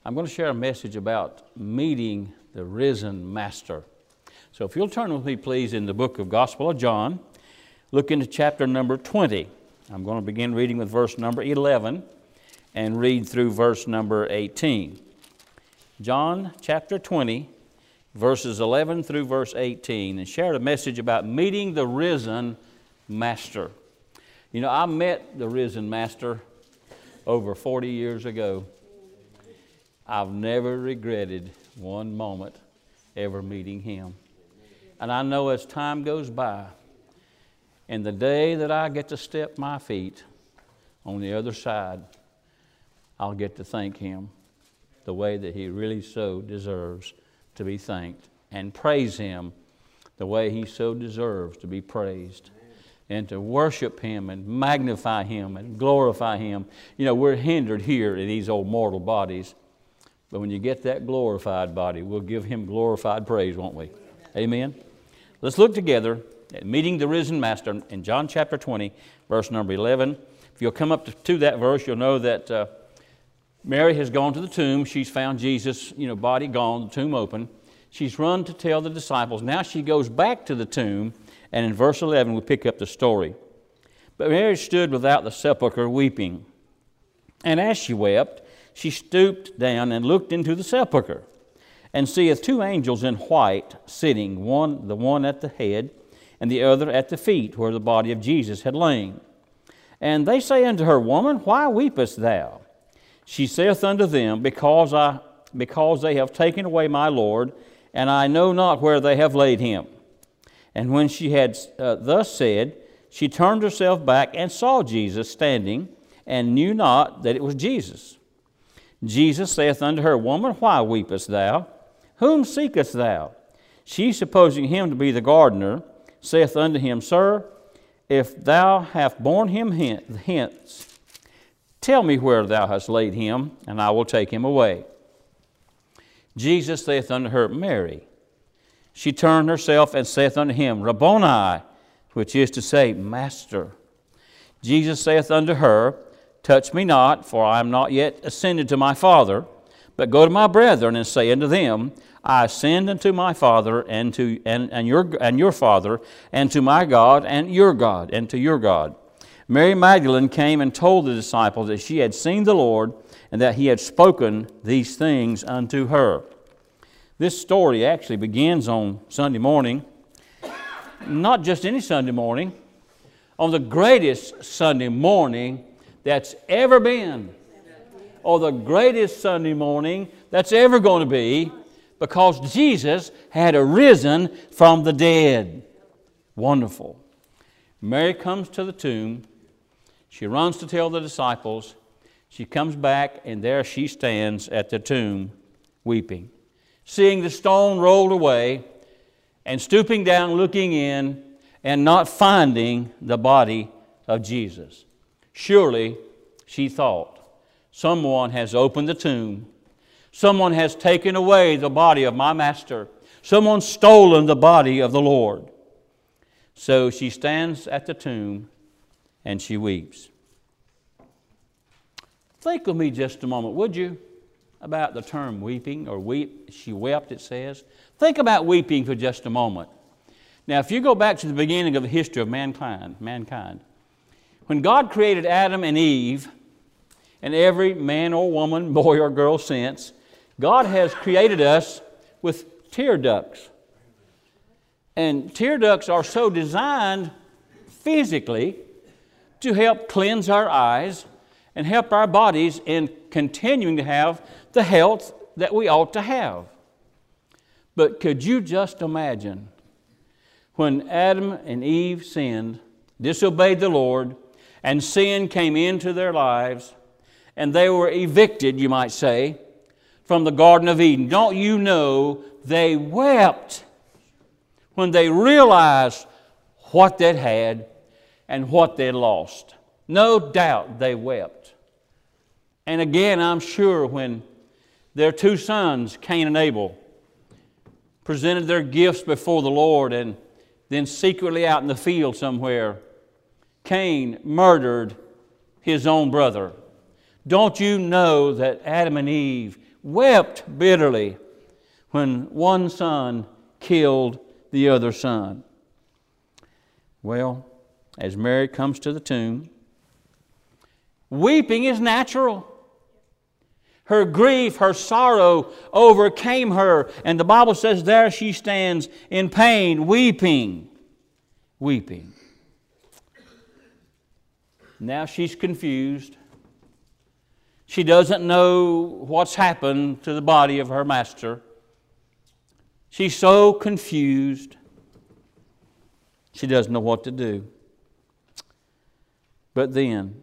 I'm going to share a message about meeting the risen Master. So if you'll turn with me, please, in the book of Gospel of John, look into chapter number 20. I'm going to begin reading with verse number 11 and read through verse number 18. John chapter 20, verses 11 through verse 18, and shared a message about meeting the risen Master. You know, I met the risen Master over 40 years ago. I've never regretted one moment ever meeting Him. And I know as time goes by, and the day that I get to step my feet on the other side, I'll get to thank Him the way that He really so deserves to be thanked, and praise Him the way He so deserves to be praised, and to worship Him and magnify Him and glorify Him. You know, we're hindered here in these old mortal bodies, but when you get that glorified body, we'll give Him glorified praise, won't we? Amen? Let's look together at meeting the risen Master in John chapter 20, verse number 11. If you'll come up to that verse, you'll know that Mary has gone to the tomb. She's found Jesus, body gone, the tomb open. She's run to tell the disciples. Now she goes back to the tomb, and in verse 11 we pick up the story. But Mary stood without the sepulchre weeping. And as she wept, she stooped down and looked into the sepulchre, and seeth two angels in white sitting, the one at the head, and the other at the feet, where the body of Jesus had lain. And they say unto her, Woman, why weepest thou? She saith unto them, Because they have taken away my Lord, and I know not where they have laid him. And when she had thus said, she turned herself back and saw Jesus standing, and knew not that it was Jesus. Jesus saith unto her, Woman, why weepest thou? Whom seekest thou? She, supposing him to be the gardener, saith unto him, Sir, if thou hast borne him hence, tell me where thou hast laid him, and I will take him away. Jesus saith unto her, Mary. She turned herself and saith unto him, Rabboni, which is to say, Master. Jesus saith unto her, Touch me not, for I am not yet ascended to my Father, but go to my brethren and say unto them, I ascend unto my Father and your Father, and to my God and your God, and to your God. Mary Magdalene came and told the disciples that she had seen the Lord, and that He had spoken these things unto her. This story actually begins on Sunday morning, not just any Sunday morning, on the greatest Sunday morning that's ever been, or the greatest Sunday morning that's ever going to be, because Jesus had arisen from the dead. Wonderful. Mary comes to the tomb. She runs to tell the disciples. She comes back, and there she stands at the tomb weeping, seeing the stone rolled away, and stooping down, looking in, and not finding the body of Jesus. Surely, she thought, someone has opened the tomb. Someone has taken away the body of my Master. Someone's stolen the body of the Lord. So she stands at the tomb and she weeps. Think with me just a moment, would you, about the term weeping, or weep. She wept, it says. Think about weeping for just a moment. Now, if you go back to the beginning of the history of mankind, when God created Adam and Eve, and every man or woman, boy or girl since, God has created us with tear ducts. And tear ducts are so designed physically to help cleanse our eyes and help our bodies in continuing to have the health that we ought to have. But could you just imagine when Adam and Eve sinned, disobeyed the Lord, and sin came into their lives, and they were evicted, you might say, from the Garden of Eden? Don't you know they wept when they realized what they'd had and what they'd lost? No doubt they wept. And again, I'm sure when their two sons, Cain and Abel, presented their gifts before the Lord, and then secretly out in the field somewhere, Cain murdered his own brother. Don't you know that Adam and Eve wept bitterly when one son killed the other son. Well, as Mary comes to the tomb, weeping is natural. Her grief, her sorrow overcame her, and the Bible says there she stands in pain, weeping. Weeping. Now she's confused. She doesn't know what's happened to the body of her master. She's so confused. She doesn't know what to do. But then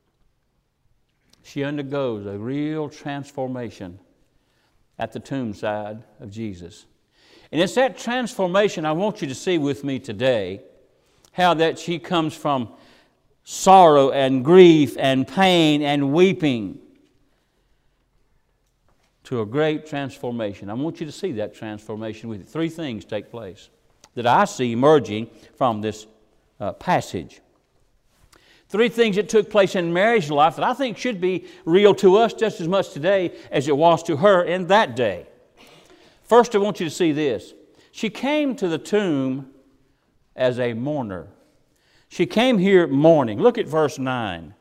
she undergoes a real transformation at the tombside of Jesus. And it's that transformation I want you to see with me today, how that she comes from sorrow and grief and pain and weeping to a great transformation. I want you to see that transformation with you. Three things take place that I see emerging from this passage. Three things that took place in Mary's life that I think should be real to us just as much today as it was to her in that day. First, I want you to see this. She came to the tomb as a mourner. She came here mourning. Look at verse 9.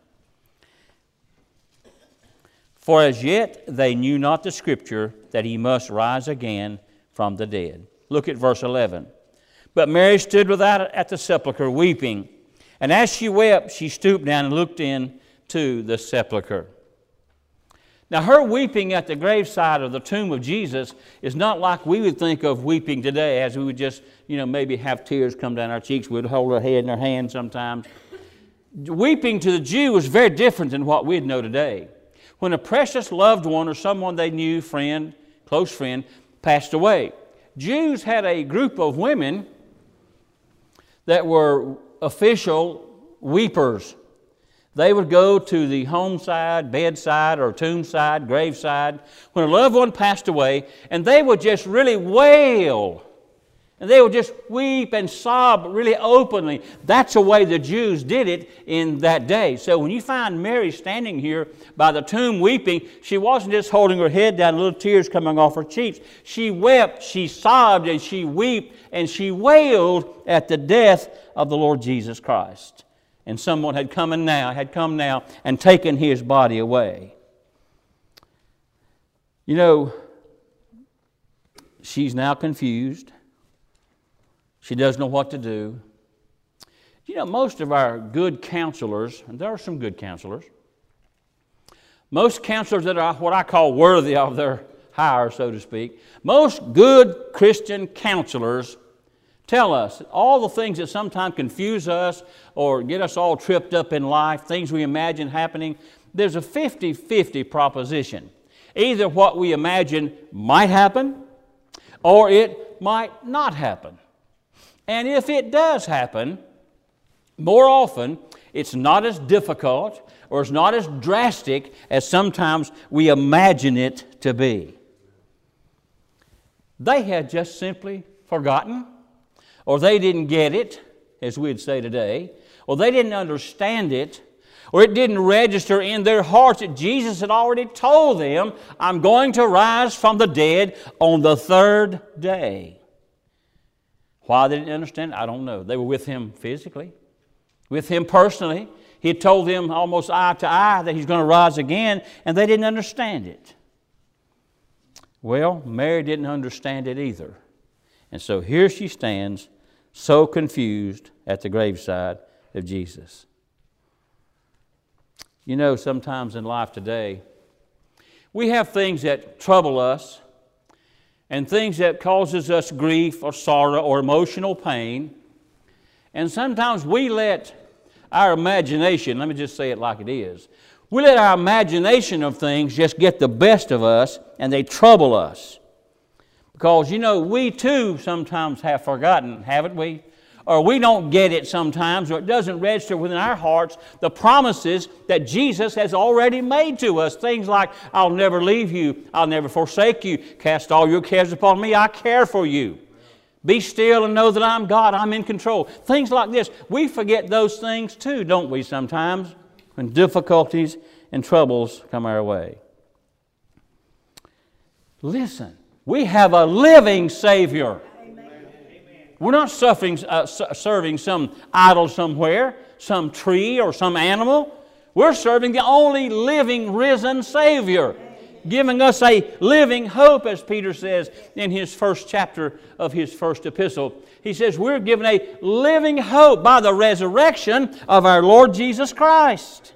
For as yet they knew not the Scripture that he must rise again from the dead. Look at verse 11. But Mary stood without at the sepulchre weeping. And as she wept, she stooped down and looked into the sepulchre. Now, her weeping at the graveside of the tomb of Jesus is not like we would think of weeping today, as we would just, maybe have tears come down our cheeks. We'd hold our head in our hand sometimes. Weeping to the Jew was very different than what we'd know today. When a precious loved one or someone they knew, friend, close friend, passed away, Jews had a group of women that were official weepers. They would go to the homeside, bedside, or tombside, graveside when a loved one passed away, and they would just really wail. And they would just weep and sob really openly. That's the way the Jews did it in that day. So when you find Mary standing here by the tomb weeping, she wasn't just holding her head down, little tears coming off her cheeks. She wept, she sobbed, and she wept, and she wailed at the death of the Lord Jesus Christ. And someone had come now and taken his body away. She's now confused. She doesn't know what to do. Most of our good counselors, and there are some good counselors, most counselors that are what I call worthy of their hire, so to speak, most good Christian counselors tell us all the things that sometimes confuse us or get us all tripped up in life, things we imagine happening. There's a 50-50 proposition. Either what we imagine might happen or it might not happen. And if it does happen, more often it's not as difficult or it's not as drastic as sometimes we imagine it to be. They had just simply forgotten, or they didn't get it, as we'd say today, or they didn't understand it, or it didn't register in their hearts that Jesus had already told them, I'm going to rise from the dead on the third day. Why they didn't understand, I don't know. They were with Him physically, with Him personally. He had told them almost eye to eye that He's going to rise again, and they didn't understand it. Well, Mary didn't understand it either. And so here she stands, so confused at the graveside of Jesus. Sometimes in life today, we have things that trouble us and things that causes us grief or sorrow or emotional pain. And sometimes we let our imagination, let me just say it like it is, we let our imagination of things just get the best of us and they trouble us. Because, we too sometimes have forgotten, haven't we? Or we don't get it sometimes, or it doesn't register within our hearts the promises that Jesus has already made to us. Things like, I'll never leave you, I'll never forsake you, cast all your cares upon me, I care for you. Be still and know that I'm God, I'm in control. Things like this. We forget those things too, don't we, sometimes, when difficulties and troubles come our way. Listen, we have a living Savior. We're not serving some idol somewhere, some tree or some animal. We're serving the only living, risen Savior, giving us a living hope, as Peter says in his first chapter of his first epistle. He says we're given a living hope by the resurrection of our Lord Jesus Christ.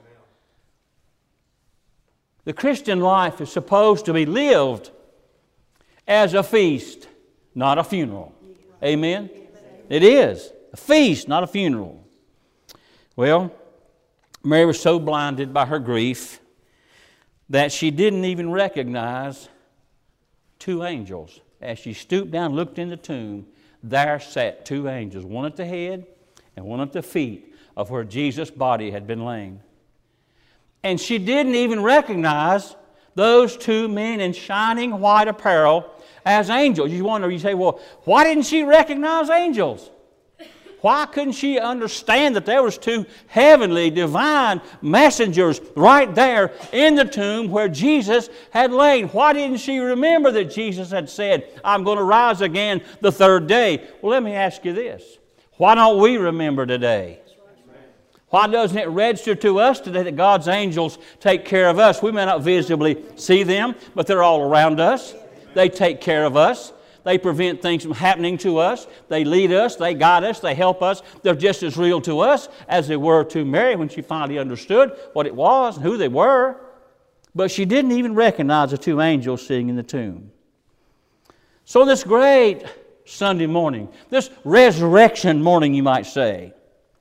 The Christian life is supposed to be lived as a feast, not a funeral. Amen? It is a feast, not a funeral. Well, Mary was so blinded by her grief that she didn't even recognize two angels. As she stooped down and looked in the tomb, there sat two angels, one at the head and one at the feet of where Jesus' body had been laying. And she didn't even recognize those two men in shining white apparel as angels. You wonder, you say, well, why didn't she recognize angels? Why couldn't she understand that there was two heavenly, divine messengers right there in the tomb where Jesus had lain? Why didn't she remember that Jesus had said, I'm going to rise again the third day? Well, let me ask you this. Why don't we remember today? Why doesn't it register to us today that God's angels take care of us? We may not visibly see them, but they're all around us. They take care of us. They prevent things from happening to us. They lead us. They guide us. They help us. They're just as real to us as they were to Mary when she finally understood what it was and who they were. But she didn't even recognize the two angels sitting in the tomb. So this great Sunday morning, this resurrection morning, you might say,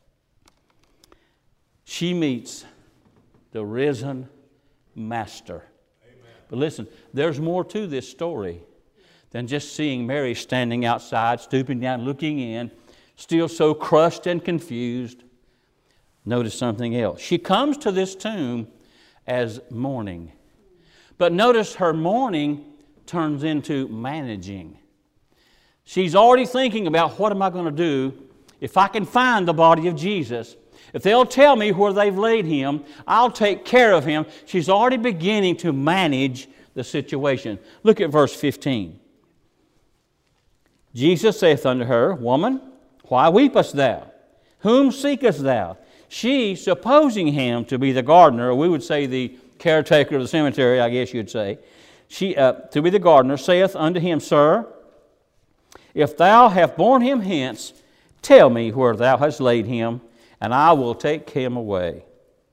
she meets the risen Master. Amen. But listen, there's more to this story than just seeing Mary standing outside, stooping down, looking in, still so crushed and confused. Notice something else. She comes to this tomb as mourning. But notice her mourning turns into managing. She's already thinking about, what am I going to do if I can find the body of Jesus? If they'll tell me where they've laid him, I'll take care of him. She's already beginning to manage the situation. Look at verse 15. Jesus saith unto her, Woman, why weepest thou? Whom seekest thou? She, supposing him to be the gardener, or we would say the caretaker of the cemetery, I guess you'd say, she, to be the gardener, saith unto him, Sir, if thou have borne him hence, tell me where thou hast laid him, and I will take him away.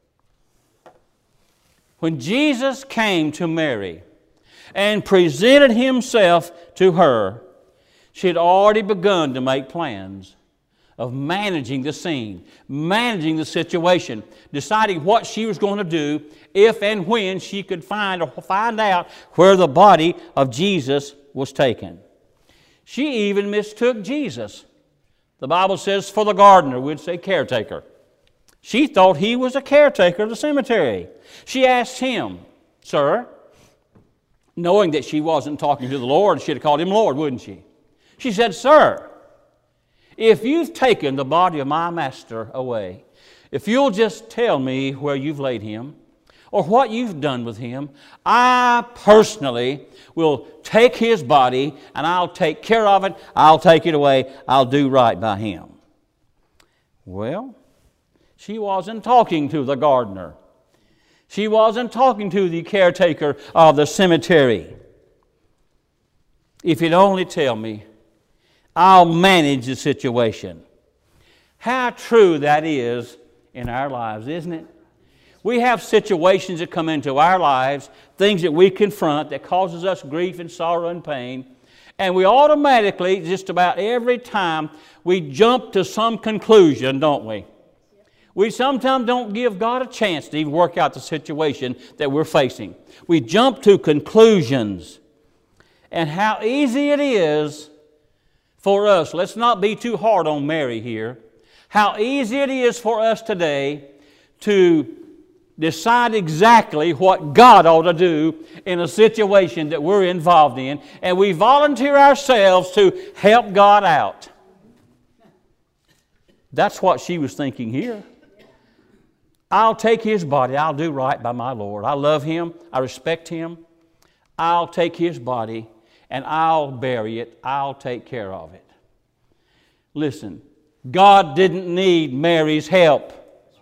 When Jesus came to Mary and presented himself to her, she had already begun to make plans of managing the scene, managing the situation, deciding what she was going to do if and when she could find out where the body of Jesus was taken. She even mistook Jesus. The Bible says for the gardener, we'd say caretaker. She thought he was a caretaker of the cemetery. She asked him, Sir, knowing that she wasn't talking to the Lord, she'd have called him Lord, wouldn't she? She said, Sir, if you've taken the body of my master away, if you'll just tell me where you've laid him or what you've done with him, I personally will take his body and I'll take care of it. I'll take it away. I'll do right by him. Well, she wasn't talking to the gardener. She wasn't talking to the caretaker of the cemetery. If you'd only tell me, I'll manage the situation. How true that is in our lives, isn't it? We have situations that come into our lives, things that we confront that causes us grief and sorrow and pain, and we automatically, just about every time, we jump to some conclusion, don't we? We sometimes don't give God a chance to even work out the situation that we're facing. We jump to conclusions. And how easy it is for us, let's not be too hard on Mary here, how easy it is for us today to decide exactly what God ought to do in a situation that we're involved in, and we volunteer ourselves to help God out. That's what she was thinking here. I'll take his body. I'll do right by my Lord. I love him. I respect him. I'll take his body and I'll bury it. I'll take care of it. Listen, God didn't need Mary's help.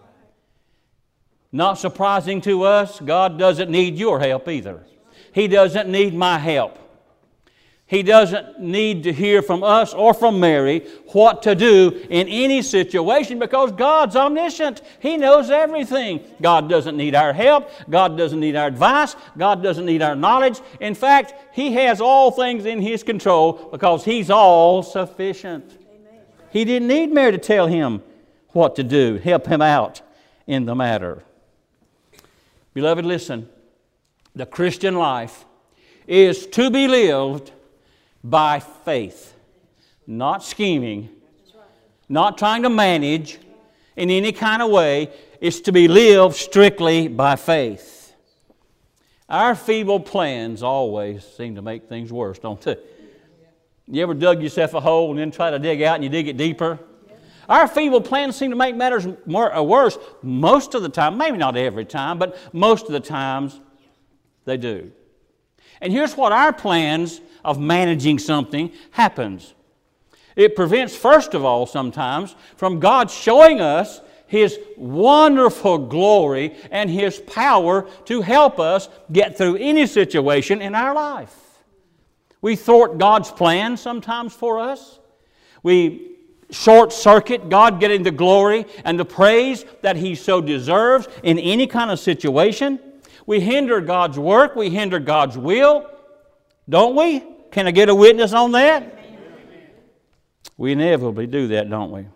Not surprising to us, God doesn't need your help either. He doesn't need my help. He doesn't need to hear from us or from Mary what to do in any situation because God's omniscient. He knows everything. God doesn't need our help. God doesn't need our advice. God doesn't need our knowledge. In fact, He has all things in His control because He's all sufficient. Amen. He didn't need Mary to tell Him what to do, help Him out in the matter. Beloved, listen. The Christian life is to be lived by faith, not scheming, not trying to manage in any kind of way. It's to be lived strictly by faith. Our feeble plans always seem to make things worse, don't they? You ever dug yourself a hole and then try to dig out and you dig it deeper? Our feeble plans seem to make matters worse most of the time. Maybe not every time, but most of the times they do. And here's what our plans of managing something happens. It prevents, first of all, sometimes, from God showing us His wonderful glory and His power to help us get through any situation in our life. We thwart God's plan sometimes for us. We short-circuit God getting the glory and the praise that He so deserves in any kind of situation. We hinder God's work. We hinder God's will. Don't we? Can I get a witness on that? Amen. We inevitably do that, don't we?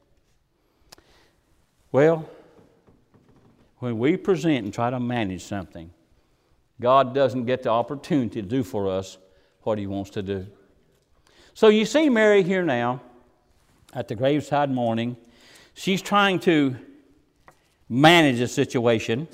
Well, when we present and try to manage something, God doesn't get the opportunity to do for us what He wants to do. So you see Mary here now at the graveside mourning. She's trying to manage a situation.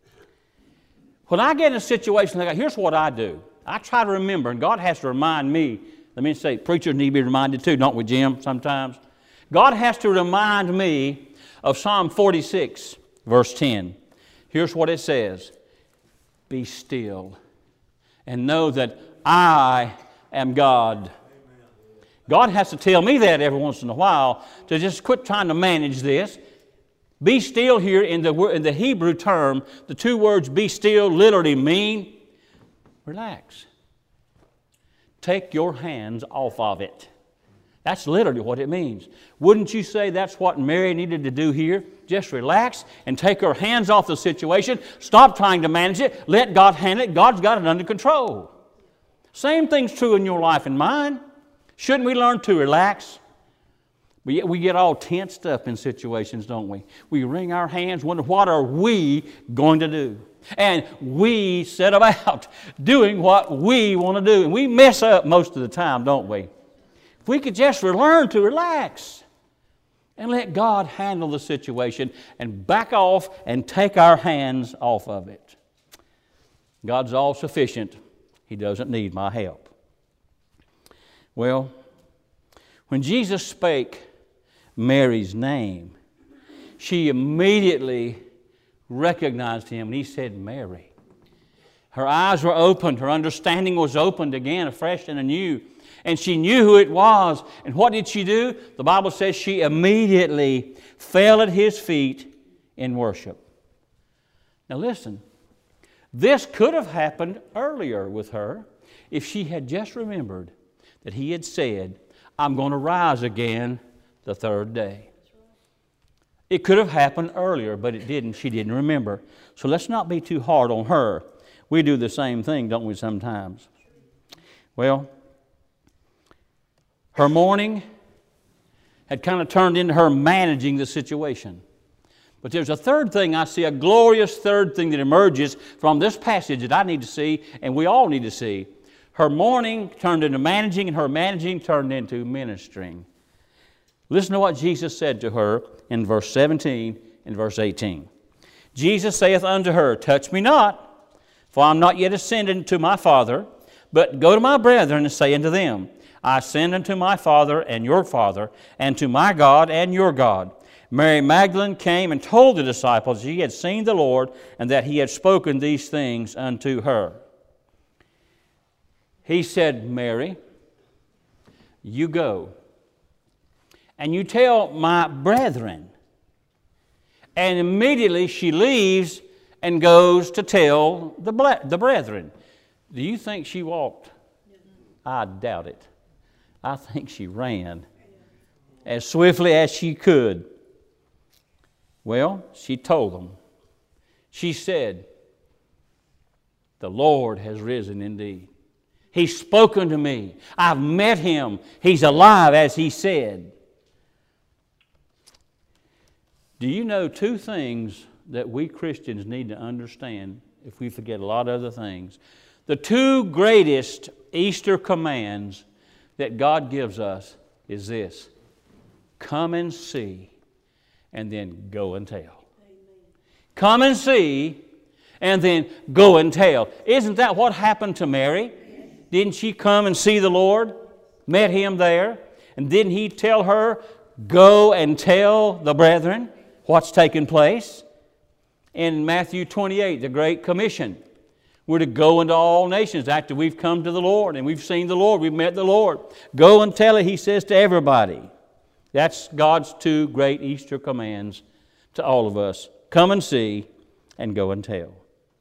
When I get in a situation like that, here's what I do. I try to remember, and God has to remind me. Let me say, preachers need to be reminded too, don't we, Jim, sometimes? God has to remind me of Psalm 46, verse 10. Here's what it says. Be still and know that I am God. God has to tell me that every once in a while to just quit trying to manage this. Be still here in the Hebrew term, the two words be still literally mean relax. Take your hands off of it. That's literally what it means. Wouldn't you say that's what Mary needed to do here? Just relax and take her hands off the situation. Stop trying to manage it. Let God handle it. God's got it under control. Same thing's true in your life and mine. Shouldn't we learn to relax? We get all tensed up in situations, don't we? We wring our hands, wonder what are we going to do? And we set about doing what we want to do. And we mess up most of the time, don't we? If we could just learn to relax and let God handle the situation and back off and take our hands off of it. God's all sufficient. He doesn't need my help. Well, when Jesus spake Mary's name, she immediately recognized Him, and He said, Mary. Her eyes were opened. Her understanding was opened again, afresh and anew. And she knew who it was. And what did she do? The Bible says she immediately fell at His feet in worship. Now listen, this could have happened earlier with her if she had just remembered that He had said, I'm going to rise again the third day. It could have happened earlier, but it didn't. She didn't remember. So let's not be too hard on her. We do the same thing, don't we, sometimes? Well, her mourning had kind of turned into her managing the situation. But there's a third thing I see, a glorious third thing that emerges from this passage that I need to see, and we all need to see. Her mourning turned into managing, and her managing turned into ministering. Listen to what Jesus said to her in verse 17 and verse 18. Jesus saith unto her, touch me not, for I am not yet ascended to my Father, but go to my brethren and say unto them, I ascend unto my Father and your Father, and to my God and your God. Mary Magdalene came and told the disciples she had seen the Lord, and that He had spoken these things unto her. He said, Mary, you go and you tell my brethren. And immediately she leaves and goes to tell the brethren. Do you think she walked? I doubt it. I think she ran as swiftly as she could. Well, she told them. She said, the Lord has risen indeed. He's spoken to me. I've met Him. He's alive as He said. Do you know two things that we Christians need to understand if we forget a lot of other things? The two greatest Easter commands that God gives us is this: come and see, and then go and tell. Amen. Come and see, and then go and tell. Isn't that what happened to Mary? Didn't she come and see the Lord? Met Him there? And didn't He tell her, go and tell the brethren what's taken place? In Matthew 28, the Great Commission, we're to go into all nations after we've come to the Lord and we've seen the Lord, we've met the Lord. Go and tell it, He says, to everybody. That's God's two great Easter commands to all of us. Come and see and go and tell.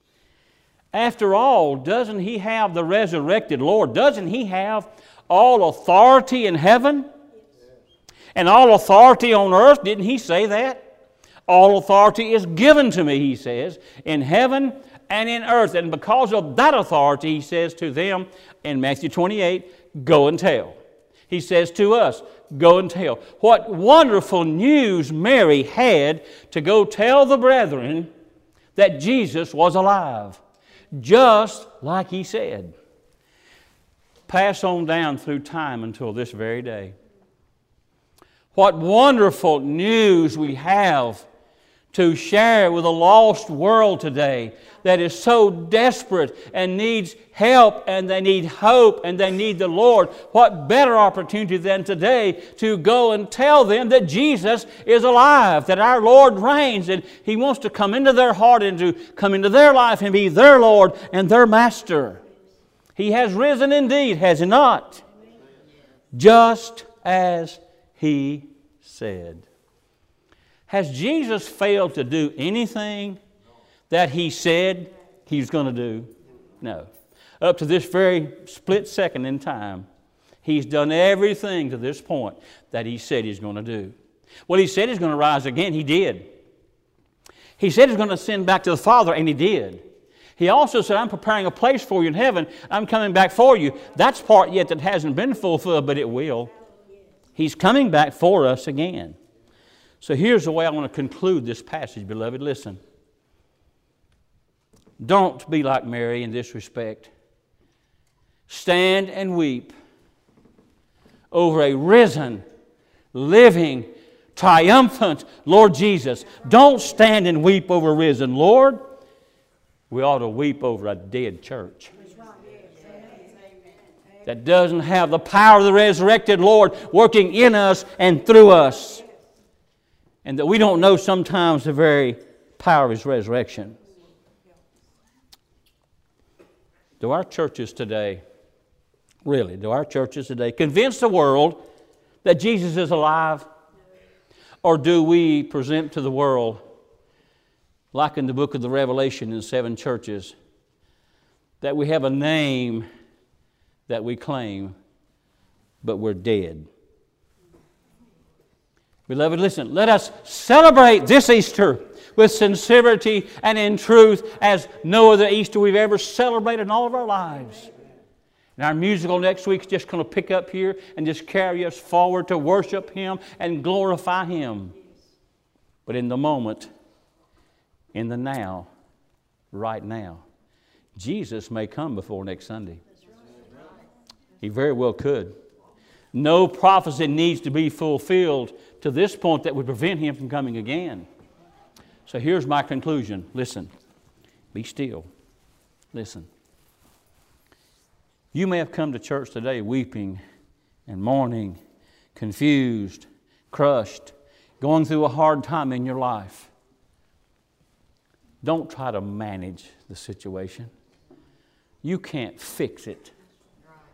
After all, doesn't He have the resurrected Lord? Doesn't He have all authority in heaven and all authority on earth? Didn't He say that? All authority is given to me, He says, in heaven and in earth. And because of that authority, He says to them in Matthew 28, go and tell. He says to us, go and tell. What wonderful news Mary had to go tell the brethren that Jesus was alive, just like He said. Pass on down through time until this very day. What wonderful news we have to share with a lost world today that is so desperate and needs help and they need hope and they need the Lord. What better opportunity than today to go and tell them that Jesus is alive, that our Lord reigns, and He wants to come into their heart and to come into their life and be their Lord and their Master. He has risen indeed, has He not? Just as He said. Has Jesus failed to do anything that He said He was going to do? No. Up to this very split second in time, He's done everything to this point that He said He's going to do. Well, He said He's going to rise again. He did. He said He's going to ascend back to the Father, and He did. He also said, I'm preparing a place for you in heaven. I'm coming back for you. That's part yet that hasn't been fulfilled, but it will. He's coming back for us again. So here's the way I want to conclude this passage, beloved. Listen. Don't be like Mary in this respect. Stand and weep over a risen, living, triumphant Lord Jesus. Don't stand and weep over a risen Lord. We ought to weep over a dead church that doesn't have the power of the resurrected Lord working in us and through us. And that we don't know sometimes the very power of His resurrection. Do our churches today, really, do our churches today convince the world that Jesus is alive? Or do we present to the world, like in the book of the Revelation in 7 churches, that we have a name that we claim, but we're dead? Beloved, listen, let us celebrate this Easter with sincerity and in truth as no other Easter we've ever celebrated in all of our lives. And our musical next week is just going to pick up here and just carry us forward to worship Him and glorify Him. But in the moment, in the now, right now, Jesus may come before next Sunday. He very well could. No prophecy needs to be fulfilled to this point that would prevent Him from coming again. So here's my conclusion. Listen. Be still. Listen. You may have come to church today weeping and mourning, confused, crushed, going through a hard time in your life. Don't try to manage the situation. You can't fix it.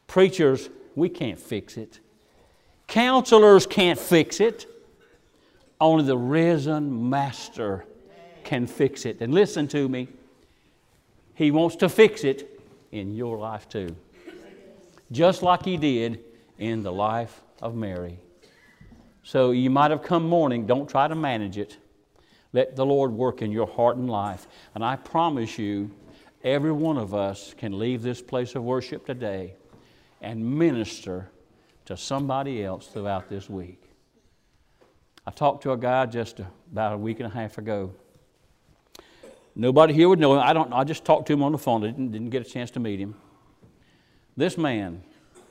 Preachers, we can't fix it. Counselors can't fix it. Only the risen Master can fix it. And listen to me. He wants to fix it in your life too. Just like He did in the life of Mary. So you might have come mourning. Don't try to manage it. Let the Lord work in your heart and life. And I promise you, every one of us can leave this place of worship today and minister to somebody else throughout this week. I talked to a guy just about a week and a half ago. Nobody here would know him. I just talked to him on the phone. I didn't get a chance to meet him. This man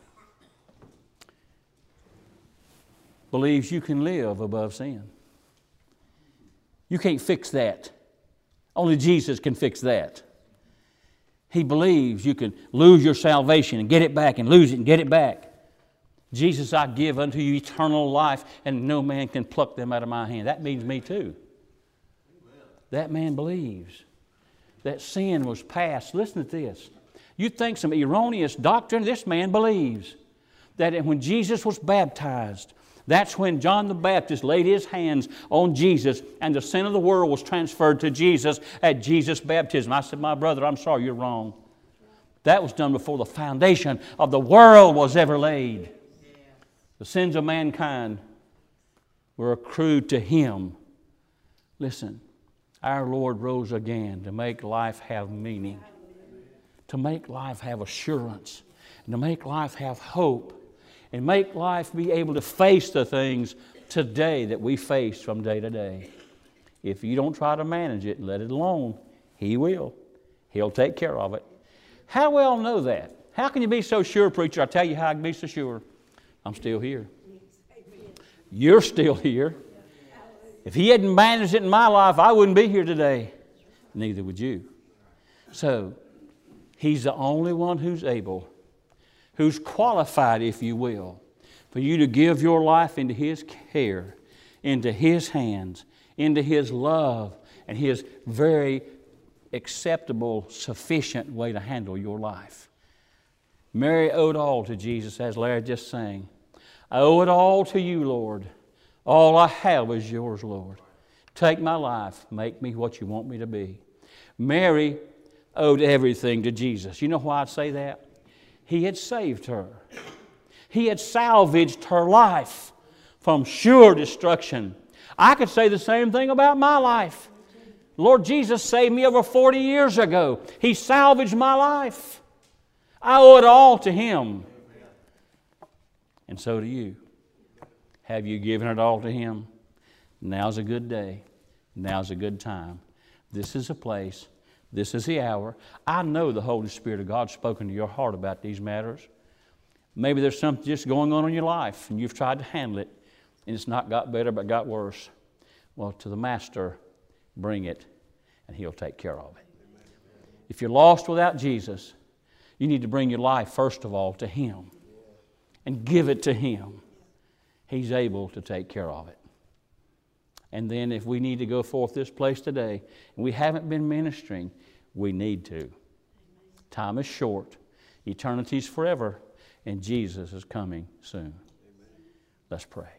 believes you can live above sin. You can't fix that. Only Jesus can fix that. He believes you can lose your salvation and get it back and lose it and get it back. Jesus, I give unto you eternal life, and no man can pluck them out of my hand. That means me too. Amen. That man believes that sin was past. Listen to this. You think some erroneous doctrine? This man believes that when Jesus was baptized, that's when John the Baptist laid his hands on Jesus and the sin of the world was transferred to Jesus at Jesus' baptism. I said, my brother, I'm sorry, you're wrong. That was done before the foundation of the world was ever laid. The sins of mankind were accrued to Him. Listen, our Lord rose again to make life have meaning, to make life have assurance, and to make life have hope, and make life be able to face the things today that we face from day to day. If you don't try to manage it and let it alone, He will. He'll take care of it. How well know that? How can you be so sure, preacher? I'll tell you how I can be so sure. I'm still here. You're still here. If He hadn't managed it in my life, I wouldn't be here today. Neither would you. So, He's the only one who's able, who's qualified, if you will, for you to give your life into His care, into His hands, into His love, and His very acceptable, sufficient way to handle your life. Mary owed all to Jesus, as Larry just sang. I owe it all to you, Lord. All I have is yours, Lord. Take my life. Make me what you want me to be. Mary owed everything to Jesus. You know why I say that? He had saved her. He had salvaged her life from sure destruction. I could say the same thing about my life. Lord Jesus saved me over 40 years ago. He salvaged my life. I owe it all to Him. And so do you. Have you given it all to Him? Now's a good day. Now's a good time. This is a place. This is the hour. I know the Holy Spirit of God's spoken to your heart about these matters. Maybe there's something just going on in your life and you've tried to handle it and it's not got better but got worse. Well, to the Master, bring it and He'll take care of it. If you're lost without Jesus, you need to bring your life first of all to Him and give it to Him. He's able to take care of it. And then if we need to go forth this place today and we haven't been ministering, we need to. Time is short. Eternity's forever. And Jesus is coming soon. Let's pray.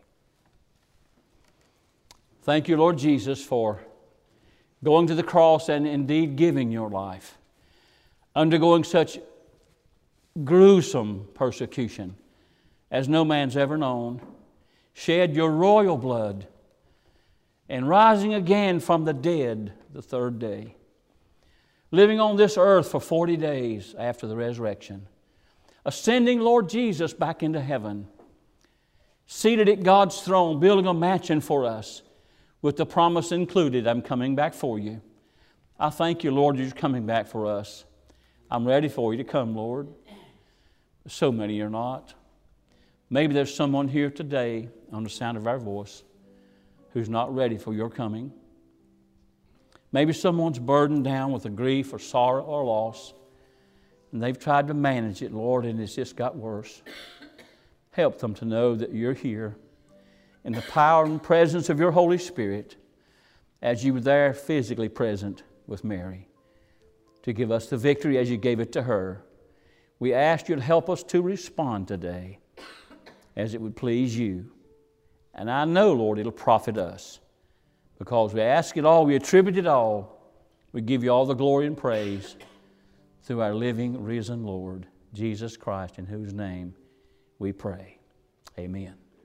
Thank you, Lord Jesus, for going to the cross and indeed giving your life, undergoing such gruesome persecution as no man's ever known, shed your royal blood, and rising again from the dead the third day, living on this earth for 40 days after the resurrection, ascending, Lord Jesus, back into heaven, seated at God's throne, building a mansion for us with the promise included, I'm coming back for you. I thank you, Lord, you're coming back for us. I'm ready for you to come, Lord. So many are not. Maybe there's someone here today on the sound of our voice who's not ready for your coming. Maybe someone's burdened down with a grief or sorrow or loss, and they've tried to manage it, Lord, and it's just got worse. Help them to know that you're here in the power and presence of your Holy Spirit as you were there physically present with Mary to give us the victory as you gave it to her. We ask you to help us to respond today as it would please you. And I know, Lord, it'll profit us because we ask it all, we attribute it all. We give you all the glory and praise through our living, risen Lord, Jesus Christ, in whose name we pray. Amen.